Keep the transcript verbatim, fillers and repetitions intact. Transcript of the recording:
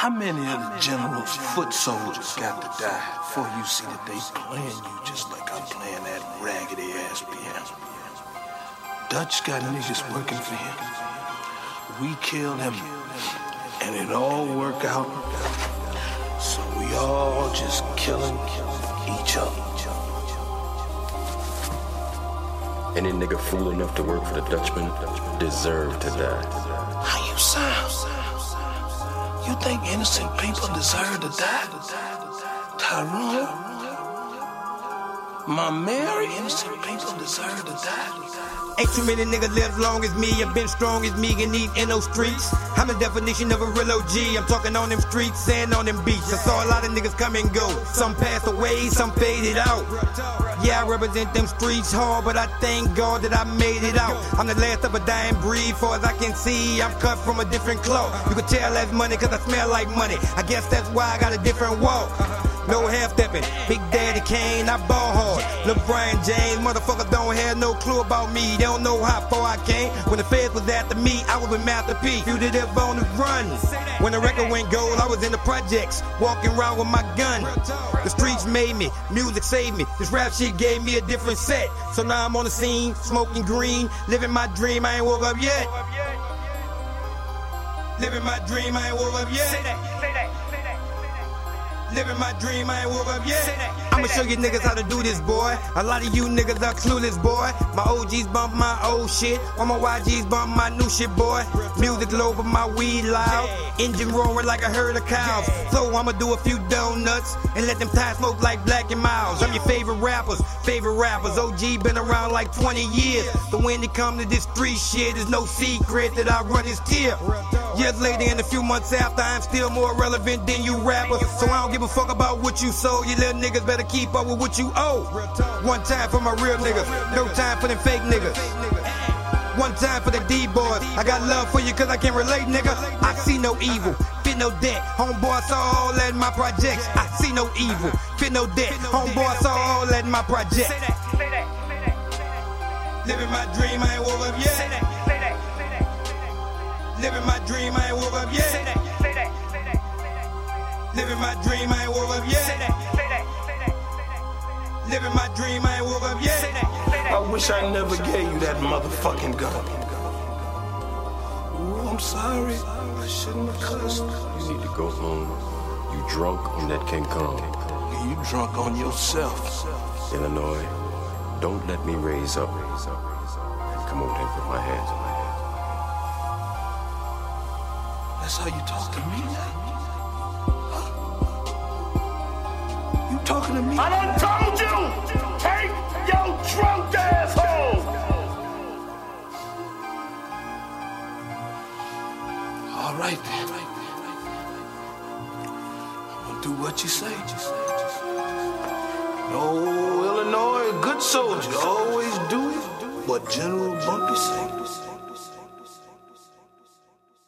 How many of the general's foot soldiers got to die before you see that they playing you just like I'm playing that raggedy ass piano? Dutch got niggas working for him. We killed him, and it all worked out. So we all just killing each other. Any nigga fool enough to work for the Dutchman deserve to die. How you sound? You think innocent people deserve to die? Tyrone? My Mary, innocent people deserve to die. Ain't too many niggas live long as me. I've been strong as me and eat in those streets. I'm the definition of a real O G. I'm talking on them streets and on them beats. I saw a lot of niggas come and go. Some passed away, some faded out. Yeah, I represent them streets hard, but I thank God that I made it out. I'm the last of a dying breed, far as I can see. I'm cut from a different cloth. You can tell that's money cause I smell like money. I guess that's why I got a different walk. No half-stepping, Big Daddy Kane, I ball hard. LeBron James, motherfuckers don't have no clue about me. They don't know how far I came. When the feds was after me, I was with Master P. Fugitive on the run. When the record went gold, I was in the projects, walking around with my gun. The streets made me, music saved me. This rap shit gave me a different set. So now I'm on the scene, smoking green, living my dream, I ain't woke up yet. Living my dream, I ain't woke up yet. Say that, say that. Living my dream, I ain't woke up yet. I'ma show you niggas how to do this, boy. A lot of you niggas are clueless, boy. My O Gs bump my old shit. All my Y Gs bump my new shit, boy. Music low, but my weed loud. Engine roaring like a herd of cows. So I'ma do a few donuts and let them tires smoke like Black and Miles. I'm your favorite rappers, favorite rappers. O G been around like twenty years. So when it come to this street shit, there's no secret that I run this tip. Years later and a few months after, I'm still more relevant than you rappers. So I don't give a fuck about what you sold. You little niggas better keep up with what you owe. One time for my real niggas, no time for them fake niggas. One time for the D-boys, I got love for you cause I can relate, nigga. I see no evil, fit no debt. Homeboy saw all that in my projects. I see no evil, fit no debt. Homeboy saw all that in my projects. Living my dream, I ain't woke up yet. Living my dream, I ain't woke up yet. Living my dream, I ain't woke up yet. Living my dream, I ain't woke up yet. I wish I never gave you that motherfucking gun. Ooh, I'm sorry. I shouldn't have cussed. You need to go home. You drunk on that King Kong. You drunk on yourself. Illinois, don't let me raise up and come over there and put my hands on my head. That's how you talk to me now? You talking to me? I done told you! Take your drunk ass home! All right then. I'm gonna do what you say. No, Illinois, a good soldier, always do what General Bumpy said.